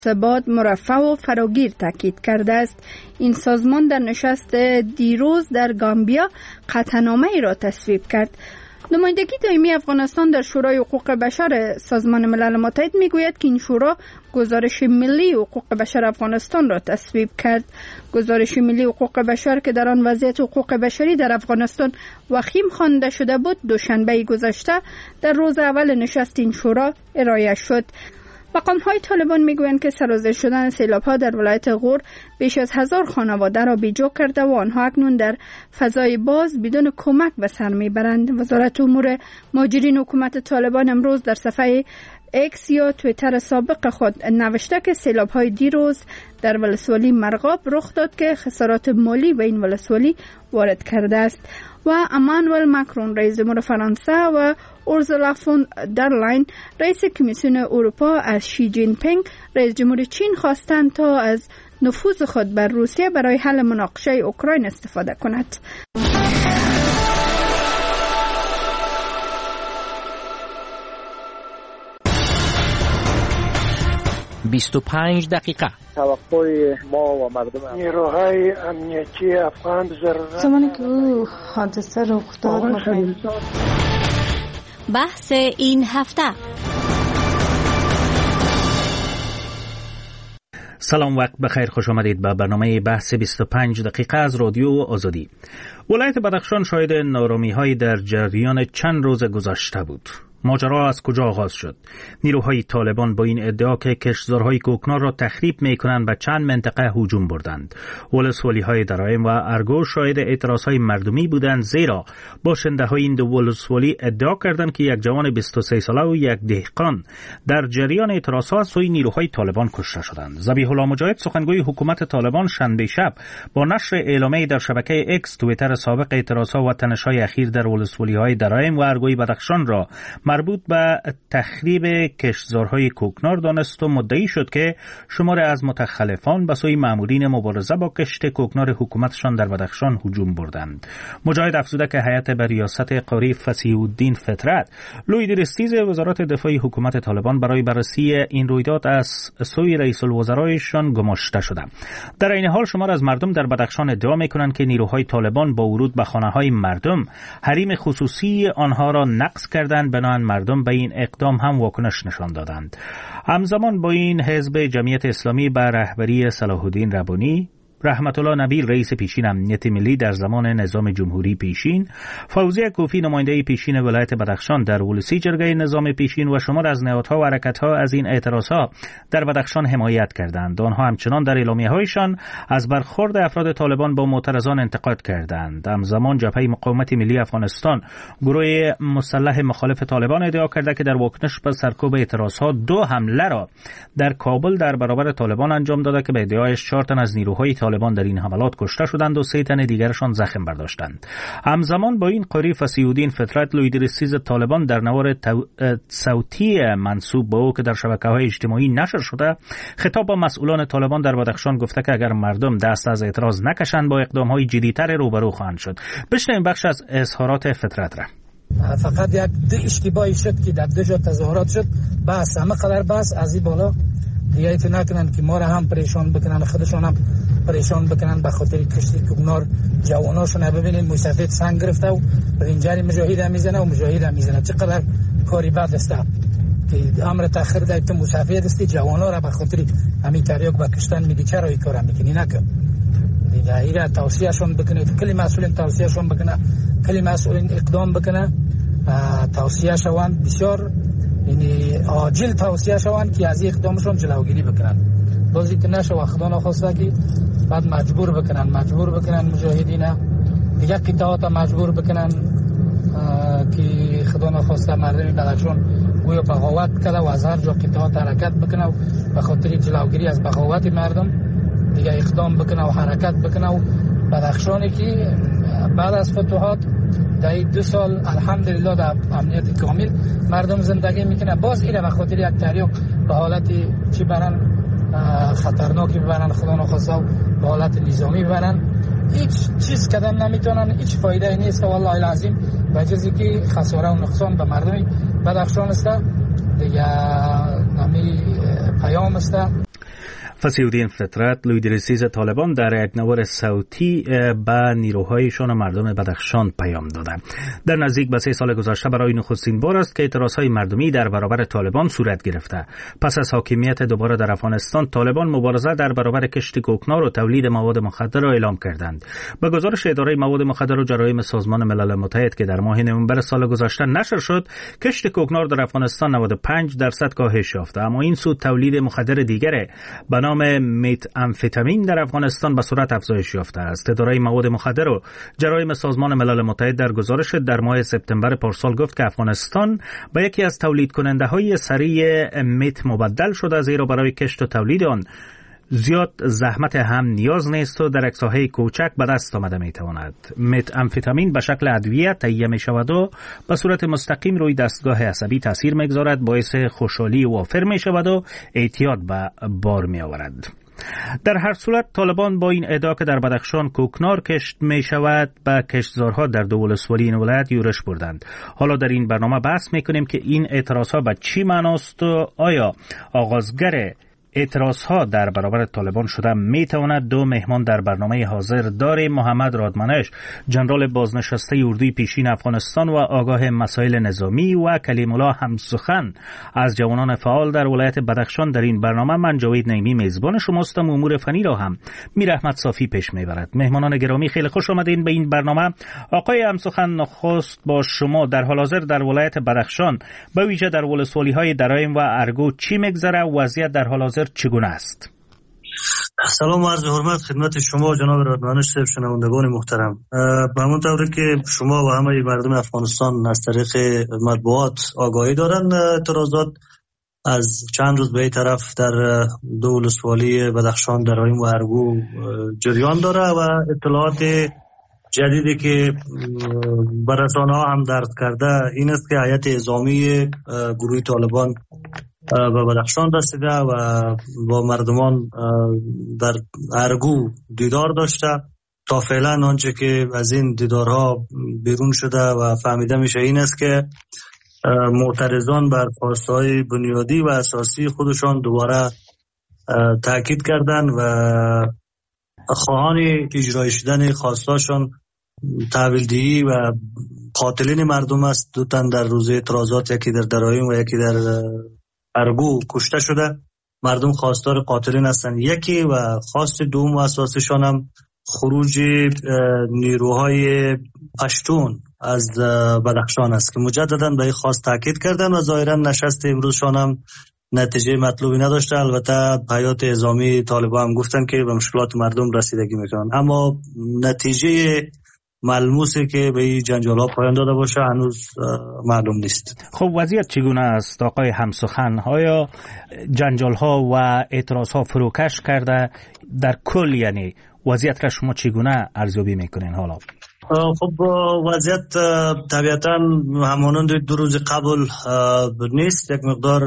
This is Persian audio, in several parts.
ثبات مرفع و فراگیر تاکید کرده است. این سازمان در نشست دیروز در گامبیا قطعنامه‌ای را تصویب کرد. نمایندگی دائمی افغانستان در شورای حقوق بشر سازمان ملل متحد میگوید که این شورا گزارش ملی حقوق بشر افغانستان را تصویب کرد. گزارش ملی حقوق بشر که در آن وضعیت حقوق بشری در افغانستان وخیم خوانده شده بود، دوشنبه گذشته در روز اول نشست این شورا ارائه شد. مقام‌های طالبان میگویند که سرازیر شدن سیلاب‌ها در ولایت غور بیش از 1000 خانواده را بیجا کرده و آنها اکنون در فضای باز بدون کمک به سر میبرند. وزارت امور مهاجرین حکومت طالبان امروز در صفحه اکس یا توییتر سابق خود نوشته که سیلاب‌های دیروز در ولسوالی مرغاب رخ داد که خسارات مالی به این ولسوالی وارد کرده است. و امانوئل ماکرون رئیس جمهور فرانسه و اورسولا فون در لاین رئیس کمیسیون اروپا از شی جین پینگ رئیس جمهور چین خواستند تا از نفوذ خود بر روسیه برای حل مناقشه اوکراین استفاده کند. 25 دقیقه. توقع ما و مردم نیروهای امنیتی افغان زمانی که او حادثه رخ داد بحث این هفته. سلام، وقت بخیر، خوش آمدید به برنامه بحث 25 دقیقه از رادیو آزادی. ولایت بدخشان شاهد نارامی‌های در جریان چند روز گذشته بود. ماجرا از کجا آغاز شد؟ نیروهای طالبان با این ادعا که کشتزارهای کوکنار را تخریب می‌کنند و چند منطقه هجوم بردند. ولسوالی‌های درایم و ارگو شاهد اعتراضهای مردمی بودند، زیرا باشنده‌های این دو ولسوالی ادعا کردند که یک جوان 23 ساله و یک دهقان در جریان اعتراضها از سوی نیروهای طالبان کشته شدند. ذبیح الله مجاهد سخنگوی حکومت طالبان شنبه شب با نشر اعلامیه در شبکه اکس توییتر سابق اعتراضها و تنش‌های اخیر در ولسوالی‌های درایم و ارگوی بدخشان را مربوط به تخریب کشتزارهای کوکنار دانست و مدعی شد که شماری از متخلفان به سوی مامورین مبارزه با کشت کوکنار حکومتشان در بدخشان هجوم بردند. مجاهد افزوده که هیئت به ریاست قاری فصیح الدین فطرت لویدرستیز وزارت دفاع حکومت طالبان برای بررسی این رویداد از سوی رئیس الوزرایشان گماشته شده. در این حال شمار از مردم در بدخشان ادعا می‌کنند که نیروهای طالبان با ورود به خانه‌های مردم حریم خصوصی آنها را نقض کردند. بنابراین مردم به این اقدام هم واکنش نشان دادند. همزمان با این حزب جمعیت اسلامی به رهبری صلاح الدین ربانی، رحمت الله نبیل رئیس پیشین امنیت ملی در زمان نظام جمهوری پیشین، فوزی کوفی نماینده پیشین ولایت بدخشان در ولسی جرگه نظام پیشین و شمار از نهادها و حرکت‌ها از این اعتراضها در بدخشان حمایت کردند. آنها همچنان در اعلامیه‌هایشان از برخورد افراد طالبان با معترضان انتقاد کردند. همزمان جبهه مقاومت ملی افغانستان، گروه مسلح مخالف طالبان، ادعا کرده که در واکنش به سرکوب اعتراضها 2 حمله را در کابل در برابر طالبان انجام داده که به ادعایش 4 تن از نیروهای طالبان در این حملات کشته شدند و 3 تن دیگرشان زخم برداشتند. همزمان با این قاری فصیح الدین فطرت لویدرستیز طالبان در نوار صوتی منسوب به او که در شبکه‌های اجتماعی نشر شده خطاب با مسئولان طالبان در بدخشان گفته که اگر مردم دست از اعتراض نکشند با اقدام‌های جدی‌تر روبرو خواهند شد. بشنویم بخش از اظهارات فطرت را. فقط یک اشتباهی شد که در 2 جا تظاهرات شد، بس همه قدر بس از این بالا دیگه ایتو نکنن که ما را هم پریشان بکنن، خودشان هم پریشان بکنن به خاطر کشتی کوکنار. جواناشون ببینید موسفید سنگ گرفته و رنجری مجاهد هم میزنه و مجاهد هم میزنه. چقدر کاری بد است که امر تاخیر داد تو موسفید است جوانا را به خاطر همین تریاک با کشتن میگی چرا این کارا میکنی؟ نکن دیگه. ایرا توصیهشون بکنید، کلی مسئولین توصیهشون بکنه، کلی مسئولین اقدام بکنه، توصیه شوند بسیار یعنی عاجل توصیه شوند که از اقدامشون جلوگیری بکنن. بازی که نشه خدا نخواسته که بعد مجبور بکنن مجاهدین دیگه قطعات مجبور بکنن که خدا نخواسته مردم بدخشان گویا بغاوت کرده و از هر جا قطعات حرکت بکنه و به خاطر جلوگیری از بغاوت مردم دیگه اقدام بکنه و حرکت بکنه و بدخشانی که بعد از فتوحات در 2 سال الحمدلله در امنیت کامل مردم زندگی میکنه. باز ایره به خاطر یک تریاک به حالتی چی برن خطرناکی ببرن، خدا نخواسته به حالت نظامی ببرن، هیچ چیز کردن نمیتونن، هیچ فایده نیست والله العظیم. و چیزی که خساره و نقصان به مردم بدخشان است دیگه نمی پیام است. فصیح‌الدین فطرت، لیدرسیز طالبان در یک نوار صوتی به نیروهایشان و مردم بدخشان پیام دادند. در نزدیک به 3 سال گذشته برای نخستین بار است که اعتراضهای مردمی در برابر طالبان صورت گرفته. پس از حاکمیت دوباره در افغانستان، طالبان مبارزه در برابر کشت کوکنار و تولید مواد مخدر را اعلام کردند. به گزارش اداره مواد مخدر و جرایم سازمان ملل متحد که در ماه نوامبر سال گذشته نشر شد، کشت کوکنار در افغانستان 95% کاهش یافته، اما این سو تولید مخدر دیگر به نام مت امفتامین در افغانستان به سرعت افزایش یافته است. اداره مواد مخدر و جرایم سازمان ملل متحد در گزارش در ماه سپتامبر پارسال گفت که افغانستان به یکی از تولید کننده های سریع مت مبدل شده، زیرا برای کشت و تولید آن زیاد زحمت هم نیاز نیست و در یک ساحه کوچک به دست آمده می تواند. مت امفتامین به شکل ادویه تهیه می شود و به صورت مستقیم روی دستگاه عصبی تاثیر می گذارد، باعث خوشحالی وافر می شود و اعتیاد به بار می آورد. در هر صورت طالبان با این ادعا که در بدخشان کوکنار کشت می شود به کشتزارها در دو ولسوالی این ولایت یورش بردند. حالا در این برنامه بحث می کنیم که این اعتراضها به چی معناست و آیا آغازگر اعتراضها در برابر طالبان شده می تواند. دو مهمان در برنامه حاضر داریم: محمد رادمنش، جنرال بازنشسته اردوی پیشین افغانستان و آگاه مسائل نظامی، و کلیم الله همسخن از جوانان فعال در ولایت بدخشان. در این برنامه من جاوید نعیمی میزبان شماستم، امور فنی را هم میر احمد صافی پیش میبرد. مهمانان گرامی خیلی خوش آمدین به این برنامه. آقای همسخن، نخست با شما در حال حاضر در ولایت بدخشان به ویژه در ولسوالی های درایم و ارگو چی میگذره؟ وضعیت در حال حاضر چگونه است؟ سلام و عرض حرمت خدمت شما جناب رادمنش صاحب، شنوندگان محترم. به همون طوری که شما و همه مردم افغانستان از طریق مطبوعات آگاهی دارن، اعتراضات از چند روز به این طرف در دو ولسوالی بدخشان درایم و ارگو جریان داره و اطلاعات جدیدی که بر رسانه‌ها هم درد کرده این است که هیئت اعزامی گروه طالبان به بدخشان رسیده و با مردمان در ارگو دیدار داشته. تا فعلا آنچه که از این دیدارها بیرون شده و فهمیده میشه این است که معترضان بر خواستهای بنیادی و اساسی خودشان دوباره تاکید کردند و خواهان اجرای شدن خواستاشان تحویلدهی و قاتلین مردم است. دو تن در روز اعتراضات، یکی در درایم و یکی در ارگو کشته شده. مردم خواستار قاتلین هستند یکی، و خواست دوم و اساسیشان هم خروج نیروهای پشتون از بدخشان است که مجددا به این خواست تاکید کردن و ظاهرا نشست امروزشان هم نتیجه مطلوبی نداشته. البته هیئت اعزامی طالبان هم گفتن که به مشکلات مردم رسیدگی میکنن، اما نتیجه ملموسی که به این جنجال‌ها پایان داده باشه هنوز معلوم نیست. خب وضعیت چگونه است آقای همسخن؟ آیا جنجال‌ها و اعتراض‌ها فروکش کرده؟ در کل یعنی وضعیت را شما چگونه ارزیابی میکنین حالا؟ خب وضعیت طبیعتاً همانند دو روز قبل نیست. یک مقدار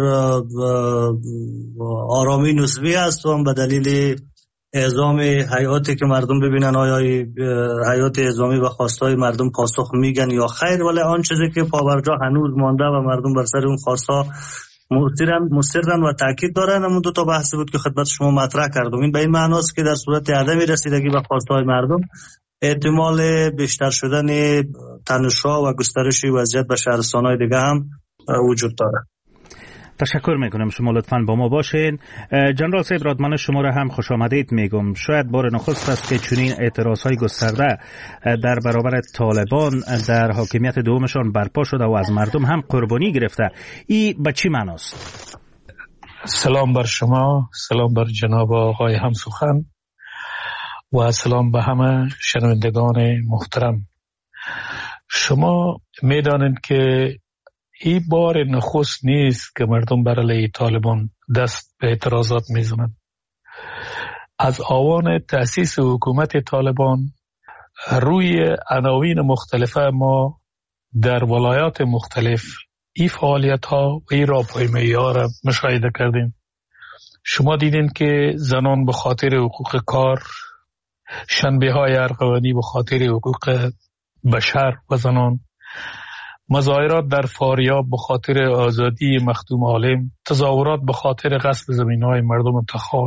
آرامی نسبی است و به دلیل اعزام هیئاتی که مردم ببینن آیا هیئات اعزامی و خواستهای مردم پاسخ میگن یا خیر، ولی آن چیزی که پابرجا هنوز مانده و مردم بر سر اون خواستها مصرن و تاکید دارن. همون دو تا بحثی بود که خدمت شما مطرح کردم. این به این معناست که در صورت عدم رسیدگی به خواستهای مردم احتمال بیشتر شدن تنش‌ها و گسترش وضعیت به شهرستان‌های دیگه هم وجود داره. تشکر میکنم، شما لطفاً با ما باشین. جنرال سید رادمنش شما را هم خوش آمدید میگم. شاید بار نخست است که چنین اعتراضهای گسترده در برابر طالبان در حاکمیت دومشان برپا شده و از مردم هم قربانی گرفته. این به چی معناست؟ سلام بر شما، سلام بر جناب آقای همسخن و سلام به همه شنوندگان محترم. شما میدانید که این بار نخست نیست که مردم بر علیه طالبان دست به اعتراضات میزنند. از آوان تأسیس حکومت طالبان روی عناوین مختلفه ما در ولایات مختلف این فعالیت ها و این راهپیمایی ها را مشاهده کردیم. شما دیدین که زنان به خاطر حقوق کار، شنبه های ارغوانی به خاطر حقوق بشر و زنان، مظاهرات در فاریاب به خاطر آزادی مخدوم عالم، تظاهرات به خاطر غصب زمین‌های مردم تخار،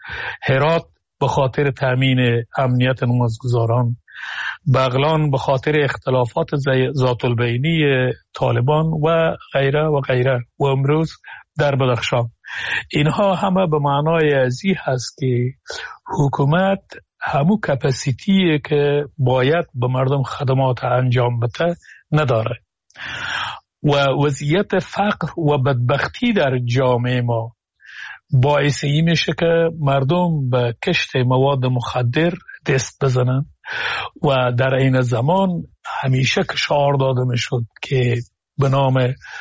هرات به خاطر تامین امنیت نمازگزاران، بغلان به خاطر اختلافات ذات البینی طالبان و غیره و غیره، و امروز در بدخشان. اینها همه به معنای ازی هست که حکومت همو کپاسیتی که باید به مردم خدمات انجام بده نداره و وضعیت فقر و بدبختی در جامعه ما باعث این میشه که مردم به کشت مواد مخدر دست بزنن و در این زمان همیشه شعار داده میشد که به نام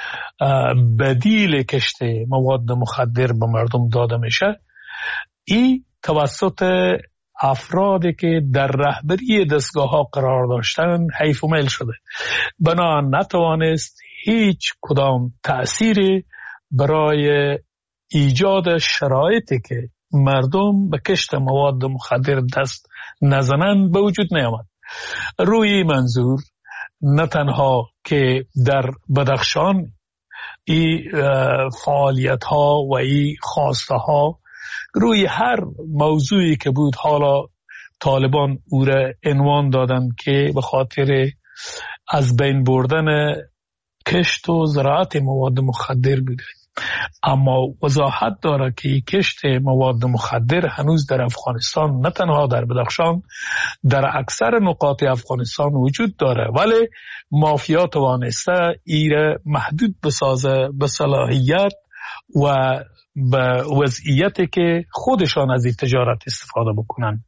بدیل کشت مواد مخدر به مردم داده میشه. این توسط افرادی که در رهبری دستگاه ها قرار داشتن حیف و میل شده، بنا نتوانست هیچ کدام تأثیری برای ایجاد شرایطی که مردم به کشت مواد مخدر دست نزنند به وجود نیامد. روی منظور نه تنها که در بدخشان این فعالیت ها و این خواسته ها روی هر موضوعی که بود، حالا طالبان او را عنوان دادن که به خاطر از بین بردن کشت و زراعت مواد مخدر بوده، اما وضاحت داره که کشت مواد مخدر هنوز در افغانستان، نه تنها در بدخشان، در اکثر نقاط افغانستان وجود داره، ولی مافیا توانسته ایره محدود بسازه به صلاحیت و به وضعیتی که خودشان از این تجارت استفاده بکنن.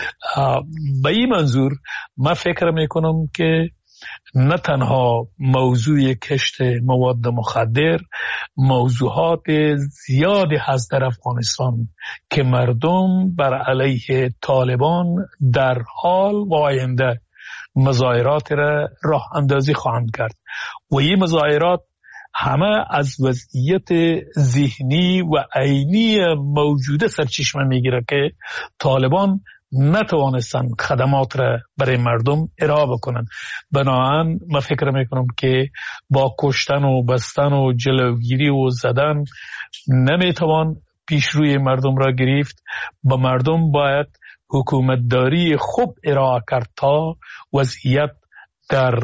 به این منظور من فکر میکنم که نه تنها موضوع کشت مواد مخدر، موضوعات زیادی هست در افغانستان که مردم بر علیه طالبان در حال و آینده مظاهرات را راه اندازی خواهند کرد و این مظاهرات همه از وضعیت ذهنی و عینی موجوده سرچشمه میگیره که طالبان نتوانستن خدمات را برای مردم ارائه بکنن. بنابراین من فکر میکنم که با کشتن و بستن و جلوگیری و زدن نمیتوان پیش روی مردم را گرفت. با مردم باید حکومتداری خوب ارائه کرد تا وضعیت در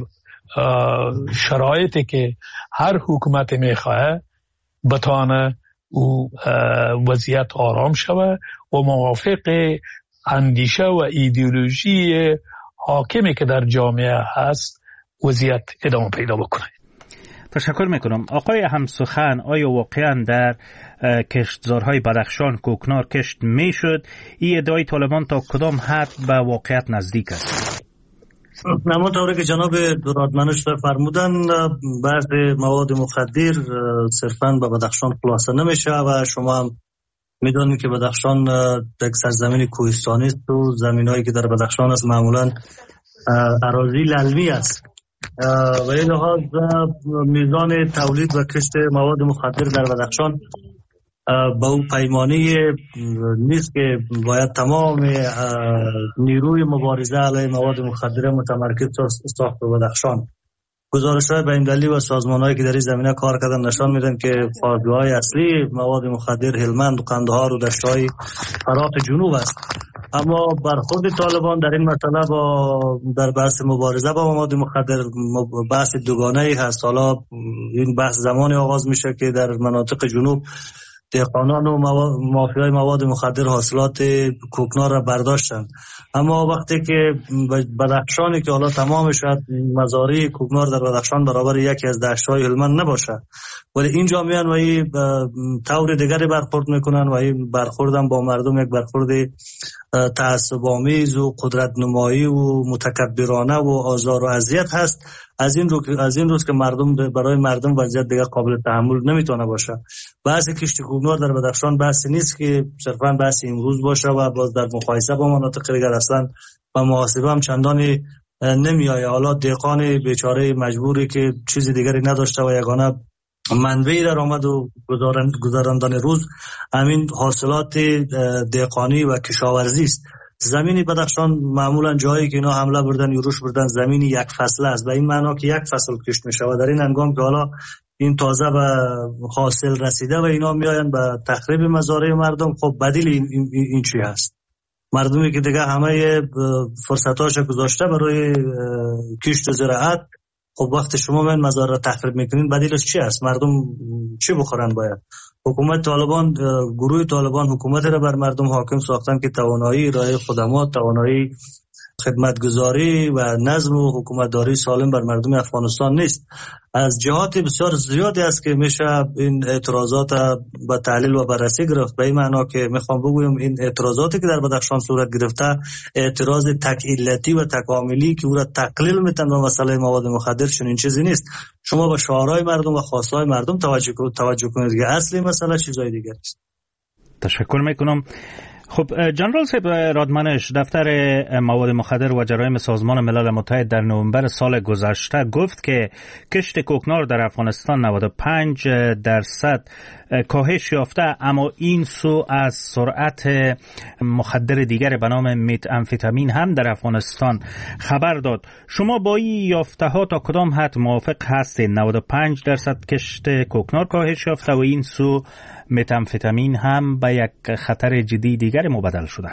شرایطی که هر حکومت میخواه بتانه وضعیت آرام شوه و موافق اندیشه و ایدئولوژی حاکمی که در جامعه هست وضعیت ادامه پیدا بکنه. تشکر میکنم. آقای همسخن، آیا واقعا در کشتزارهای بدخشان کوکنار کشت میشد؟ این ادعای طالبان تا کدام حد به واقعیت نزدیک است؟ همانطوری که جناب دورادمنش فرمودن، بحث مواد مخدر صرفاً به بدخشان خلاصه نمیشه و شما هم میدونید که بدخشان یک سرزمین کوهستانی است و زمینایی که در بدخشان است معمولاً اراضی للمی است و این لحاظ میزان تولید و کشت مواد مخدر در بدخشان با اون پیمانی نیست که باید تمام نیروی مبارزه علیه مواد مخدر متمرکز ساخت به بدخشان. گزارش‌های بین المللی و سازمان‌هایی که در این زمینه کار کردن نشان میدن که خواجه‌های اصلی مواد مخدر هلمند و قندهار و دشت‌های فرات جنوب است. اما برخورد طالبان در این مسئله در بحث مبارزه با مواد مخدر بحث دوگانه‌ای هست. حالا این بحث زمانی آغاز میشه که در مناطق جنوب دهقانان و مافیای مواد مخدر حاصلات کوکنار را برداشتند، اما وقتی که بدخشانی که حالا تمام شد مزارع کوکنار در بدخشان برابر یکی از دشت‌های هلمند نباشه، ولی اینجا میان و این طور دیگری برخورد میکنن و این برخوردن با مردم یک برخورد تعصب‌آمیز و قدرت نمایی و متکبرانه و آزار و اذیت هست. از این روز که مردم برای مردم وضعیت دیگر قابل تحمل نمیتونه باشه. بحث کشت کوکنار در بدخشان بحثی نیست که صرفاً بحث امروز باشه و باز در مقایسه با مناطق دیگر اصلا و محاسبه هم چندانی نمیآید. حالا دهقان بیچاره مجبوری که چیزی دیگری نداشته و یگانه منبعی در آمد و گذراندن روز همین حاصلات دهقانی و کشاورزی است. زمین بدخشان معمولا جایی که اینا حمله بردن یوروش بردن زمین یک فصل است، به این معنا که یک فصل کشت میشه و در این هنگام که حالا این تازه به حاصل رسیده و اینا میآیند به تخریب مزارع مردم، خب بدیل این چی هست؟ مردمی که دیگه همه فرصتاش گذاشته برای کشت زراعت، خب وقتی شما من مزارع تخریب میکنین بدیلش چی است؟ مردم چی بخورن؟ باید حکومت طالبان، گروه طالبان حکومت را بر مردم حاکم ساختن که توانایی ارائه خدمات، توانایی خدمتگزاری و نظم و حکومتداری سالم بر مردم افغانستان نیست. از جهات بسیار زیادی است که میشه این اعتراضات به تحلیل و بررسی گرفت. به این معنا که میخوام بگویم این اعتراضاتی که در بدخشان صورت گرفته اعتراض تک علتی و تکاملی که او را تقلیل میتن به مسئله مواد مخدر چنین چیزی نیست. شما به شعارهای مردم و خواستهای مردم توجه کنید که اصلی مسئله چیزای دیگر است. تشکر میکنم. خب جنرال صاحب رادمنش، دفتر مواد مخدر و جرایم سازمان ملل متحد در نوامبر سال گذشته گفت که کشت کوکنار در افغانستان 95% کاهش یافته، اما این سو از سرعت مخدر دیگر به نام مت امفتامین هم در افغانستان خبر داد. شما با این یافته ها تا کدام حد موافق هستید؟ 95% کشت کوکنار کاهش یافته و این سو مت امفتامین هم به یک خطر جدی دیگر مبدل شده.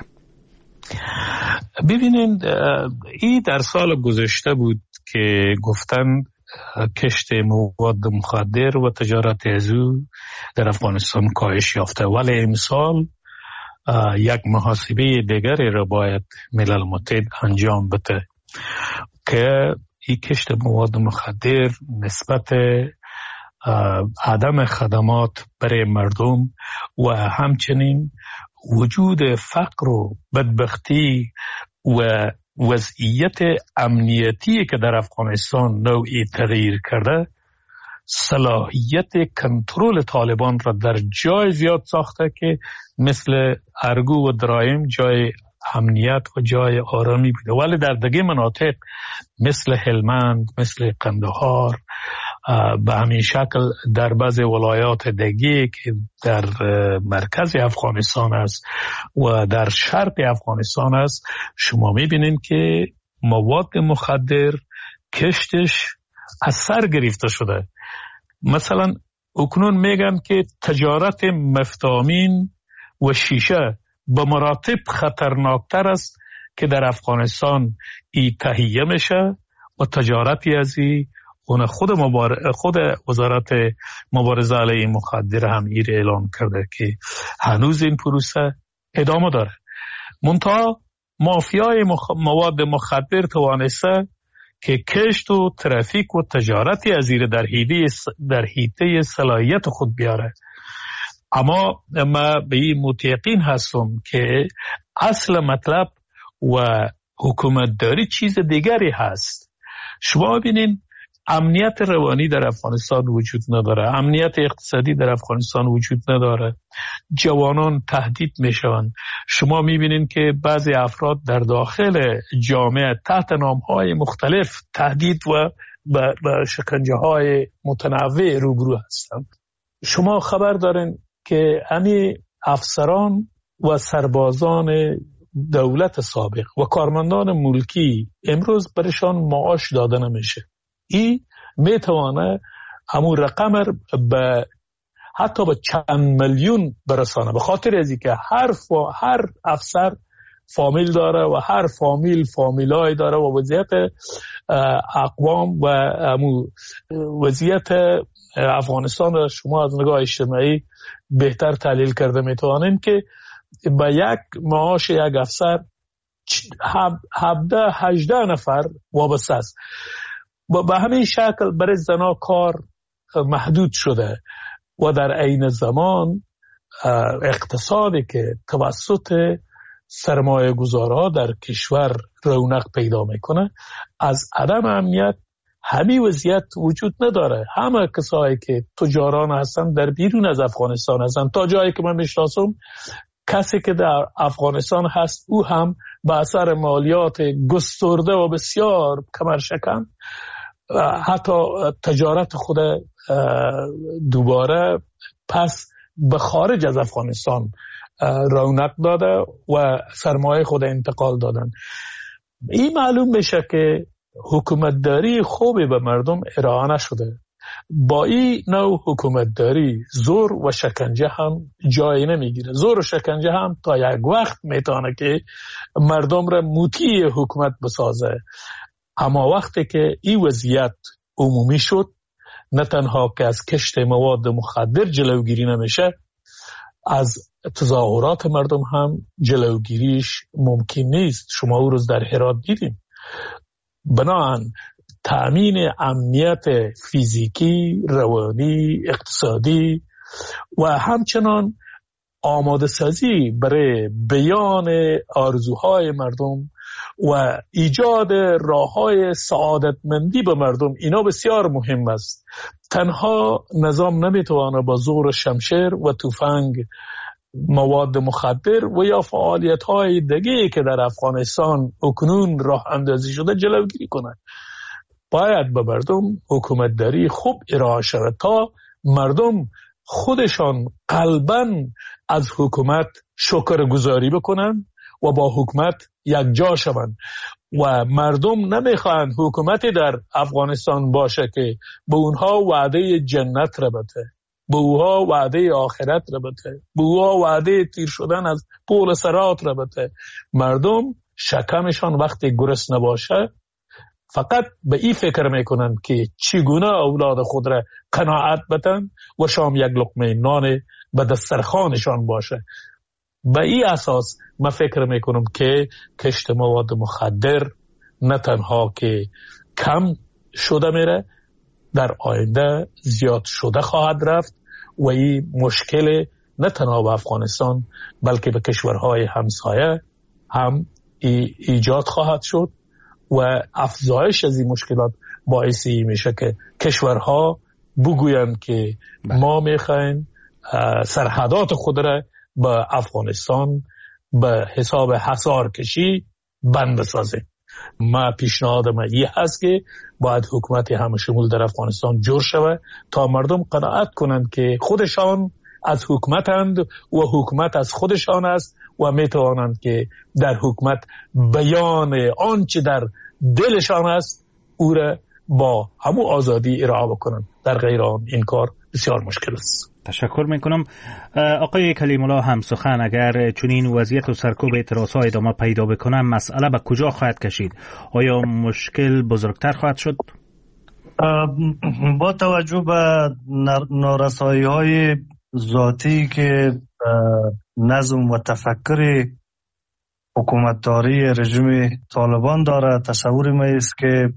ببینید، این در سال گذشته بود که گفتن کشت مواد مخدر و تجارت از او در افغانستان کاهش یافته، ولی امسال یک محاسبه دیگری را باید ملل متحد انجام بده که این کشت مواد مخدر نسبت عدم خدمات برای مردم و همچنین وجود فقر و بدبختی و وضعیت امنیتی که در افغانستان نوعی تغییر کرده، صلاحیت کنترل طالبان را در جای زیاد ساخته که مثل ارگو و درایم جای امنیت و جای آرامی بوده، ولی در دیگه مناطق مثل هلمند، مثل قندهار، به همین شکل در بعض ولایات دیگه که در مرکز افغانستان است و در شرق افغانستان است، شما میبینید که مواد مخدر کشتش از سر گرفته شده. مثلا اکنون میگن که تجارت مفتامین و شیشه به مراتب خطرناکتر است که در افغانستان ای تهیه میشه و تجارتی از اون خود وزارت مبارزه علیه مخدر هم ایر اعلان کرده که هنوز این پروسه ادامه داره. منتها مافیای مواد مخدر توانسته که کشت و ترافیک و تجارتی از ایر در حیطه صلاحیت خود بیاره. اما ما به این متیقین هستم که اصل مطلب و حکومتداری چیز دیگری هست. شما ببینین امنیت روانی در افغانستان وجود نداره، امنیت اقتصادی در افغانستان وجود نداره، جوانان تهدید میشوند. شما میبینین که بعضی افراد در داخل جامعه تحت نامهای مختلف تهدید و به شکنجه های متنوع روبرو هستند. شما خبر دارین که همین افسران و سربازان دولت سابق و کارمندان ملکی امروز برشان معاش داده نمیشه. این میتوانه همون رقم به حتی به چند میلیون برسانه، به خاطر از اینکه هر افسر فامیل داره و هر فامیل فامیلای داره و وضعیت اقوام و همون وضعیت افغانستان را شما از نگاه اجتماعی بهتر تحلیل کرده میتوانیم که به یک معاش یک افسر 17-18 نفر وابسته است. به همین شکل برای زنا کار محدود شده و در عین زمان اقتصادی که توسط سرمایه گذارها در کشور رونق پیدا میکنه، از عدم امنیت همین وضعیت وجود نداره. همه کسایی که تجاران هستن در بیرون از افغانستان هستن. تا جایی که من میشناسم کسی که در افغانستان هست او هم به اثر مالیات گسترده و بسیار کمرشکن حتی تجارت خود دوباره پس به خارج از افغانستان رونق داده و سرمایه خود انتقال دادن. این معلوم میشه که حکومتداری خوبی به مردم ارائه نشده. با این نوع حکومتداری زور و شکنجه هم جای نمیگیره. زور و شکنجه هم تا یک وقت میتونه که مردم را مطیع حکومت بسازه، اما وقتی که این وضعیت عمومی شد، نه تنها که از کشت مواد مخدر جلوگیری نمیشه، از تظاهرات مردم هم جلوگیریش ممکن نیست. شما او روز در هرات دیدیم. بنابراین تأمین امنیت فیزیکی، روانی، اقتصادی و همچنان آماده سازی برای بیان آرزوهای مردم و ایجاد راههای سعادتمندی به مردم، اینا بسیار مهم است. تنها نظام نمیتواند با زور و شمشیر و تفنگ، مواد مخدر و یا فعالیت‌های دیگه که در افغانستان اکنون راه اندازی شده جلوگیری کنند. باید به مردم حکومتداری خوب ارائه شود تا مردم خودشان قلباً از حکومت شکرگزاری بکنن و با حکومت یک جا شوند. و مردم نمیخوان حکومتی در افغانستان باشه که به اونها وعده جنت را بده، به اونها وعده آخرت را بده، به اونها وعده تیر شدن از پول صراط را بده. مردم شکمشان وقتی گرسنه باشه فقط به این فکر میکنن که چگونه اولاد خود را قناعت بدن و شام یک لقمه نان به دسترخوانشان باشه. به این اساس من فکر میکنم که کشت مواد مخدر نه تنها که کم شده میره، در آینده زیاد شده خواهد رفت و این مشکل نه تنها به افغانستان بلکه به کشورهای همسایه هم ایجاد خواهد شد و افزایش از این مشکلات باعثی میشه که کشورها بگویند که ما میخوایم سرحدات خود را به افغانستان به حساب حصار کشی بند بسازیم. ما پیشنهاد من این هست که باید حکومت همه شمول در افغانستان جور شود تا مردم قناعت کنند که خودشان از حکومتند و حکومت از خودشان است و میتوانند که در حکومت بیان آنچه در دلشان است او را با همون آزادی ارائه بکنند. در غیر آن این کار بسیار مشکل است. تشکر میکنم. آقای کلیم الله همسخن، اگر چنین وضعیت و سرکوب اعتراض‌ها ادامه پیدا بکنه مسئله به کجا خواهد کشید؟ آیا مشکل بزرگتر خواهد شد؟ با توجه به نارسایی‌های ذاتی که نظم و تفکر حکومتداری رژیم طالبان داره، تصور ما است که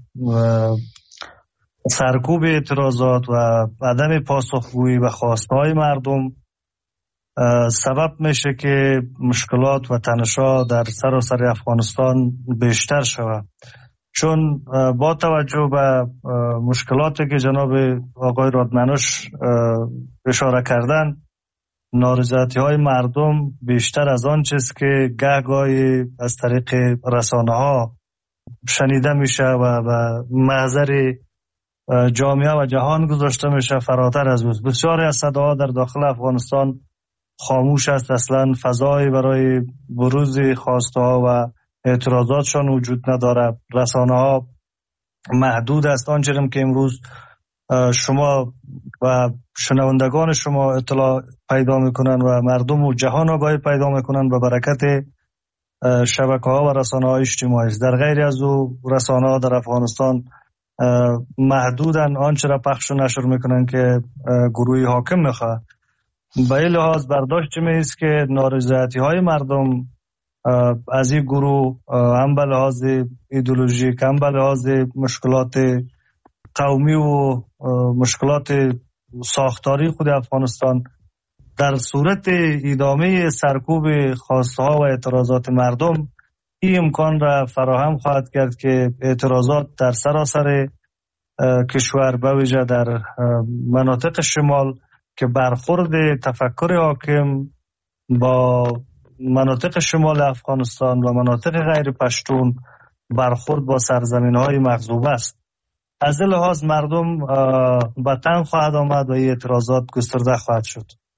سرکوب اعتراضات و عدم پاسخگویی به خواستهای مردم سبب میشه که مشکلات و تنش‌ها در سراسر افغانستان بیشتر شود. چون با توجه به مشکلاتی که جناب آقای رادمنوش اشاره کردن، نارضایتی‌های مردم بیشتر از آن چیز که گاهی از طریق رسانه‌ها شنیده میشه و به محضر جامعه و جهان گذاشته میشه فراتر از بود. بسیاری از صداها در داخل افغانستان خاموش است، اصلا فضایی برای بروز خواسته‌ها و اعتراضاتشان وجود نداره. رسانه‌ها محدود است. آنچه که امروز شما و شنوندگان شما اطلاع پیدا میکنن و مردم و جهان آگاهی پیدا میکنن به برکت شبکه‌ها و رسانه‌های اجتماعی است. در غیر از او رسانه‌ها در افغانستان محدودن، آنچه را پخش و نشر میکنن که گروهی حاکم میخواد. به این لحاظ برداشت میست که نارضایتی‌های مردم از این گروه هم به لحاظ ایدئولوژیک هم به لحاظ مشکلات قومی و مشکلات ساختاری خود افغانستان در صورت ادامه سرکوب خواسته‌ها و اعتراضات مردم این امکان را فراهم خواهد کرد که اعتراضات در سراسر کشور به ویژه در مناطق شمال که برخورد تفکر حاکم با مناطق شمال افغانستان و مناطق غیر پشتون برخورد با سرزمین‌های مغصوب است. از این لحاظ مردم به تن خواهد آمد و این اعتراضات گسترده خواهد شد.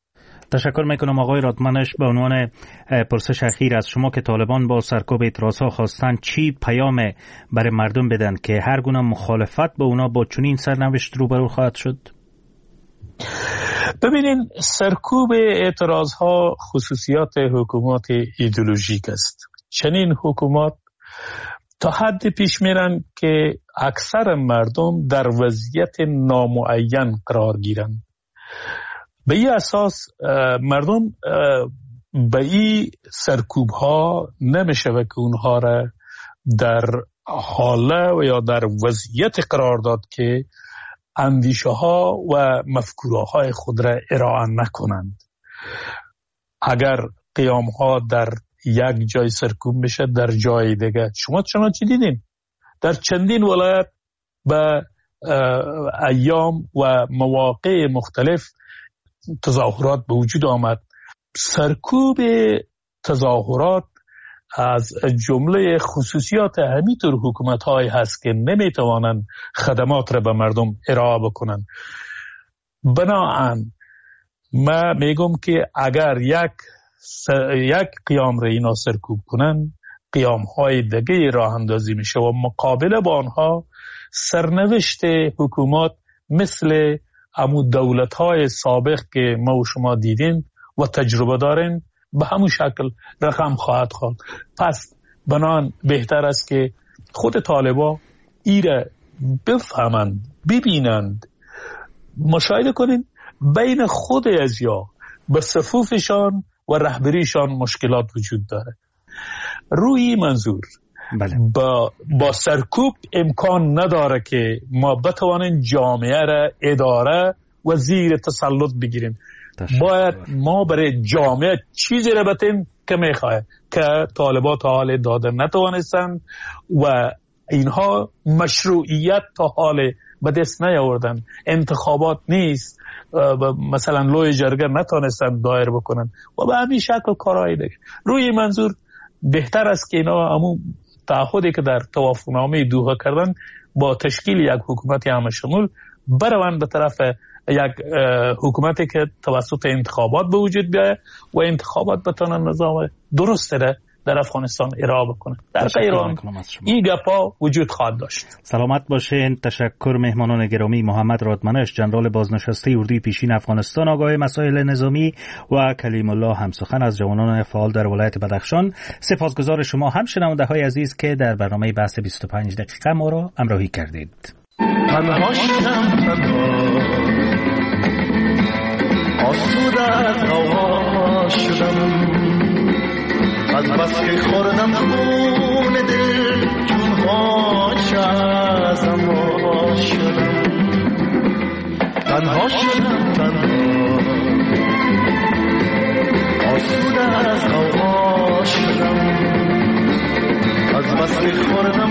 تشکر میکنم آقای رادمنش. به عنوان پرسش اخیر از شما که طالبان با سرکوب اعتراضها خواستن چی پیام برای مردم بدن که هر گونه مخالفت با اونا با چنین سرنوشت روبرو خواهد شد؟ ببینین، سرکوب اعتراضها خصوصیات حکومات ایدئولوژیک است. چنین حکومات تا حد پیش میرن که اکثر مردم در وضعیت نامعین قرار گیرن. به این اساس مردم به این سرکوب ها نمیشه که اونها را در حاله و یا در وضعیت قرار داد که اندیشه ها و مفکوره های خود را ارائه نکنند. اگر قیام ها در یک جای سرکوب میشه، در جای دیگه شما چی دیدین؟ در چندین ولایت به ایام و مواقع مختلف تظاهرات به وجود آمد. سرکوب تظاهرات از جمله خصوصیات همینطور حکومت های هست که نمیتوانند خدمات را به مردم ارائه بکنند. بنابراین من میگم که اگر یک قیام را اینا سرکوب کنن، قیام های دیگه راه اندازی میشه و مقابل با آنها سرنوشت حکومت مثل همو دولت های سابق که ما و شما دیدیم و تجربه دارین به همون شکل رقم خواهد خورد. پس بنان بهتر است که خود طالبا ایره بفهمند، ببینند، مشاهده کنین بین خود ازیا به صفوفشان و رهبریشان مشکلات وجود داره. روی منظور بله. با سرکوب امکان نداره که ما بتوانیم جامعه را اداره و زیر تسلط بگیریم. باید ما برای جامعه چیزی را بتیم که میخواه که طالبات تا حال داده نتوانستن و اینها مشروعیت تا حال به دست نیاوردن. انتخابات نیست، مثلا لوی جرگه نتونستن دایر بکنن و به همین شکل کارهای دیگه. روی منظور بهتر است که اینا همون تعهدی که در توافقنامه دوحه کردن با تشکیل یک حکومت همه شمول بروند به طرف یک حکومتی که توسط انتخابات به وجود بیاید و انتخابات بتونن نظام درست در افغانستان ارائه بکنه. در ایران این گپا وجود خواهد داشت. سلامت باشین. تشکر. مهمانان گرامی، محمد رادمنش، جنرال بازنشسته اردوی پیشین افغانستان، آگاه مسائل نظامی، و کلیم الله همسخن از جوانان فعال در ولایت بدخشان. سپاسگزار شما هم شنونده های عزیز که در برنامه بحث 25 دقیقه ما را همراهی کردید. تنها آسوده از غوغا شدم، از بس که خوردم خون دل چون خاک ازم وا شدم. تنها شدم، تنها آسوده از غوغا شدم، از بس که خوردم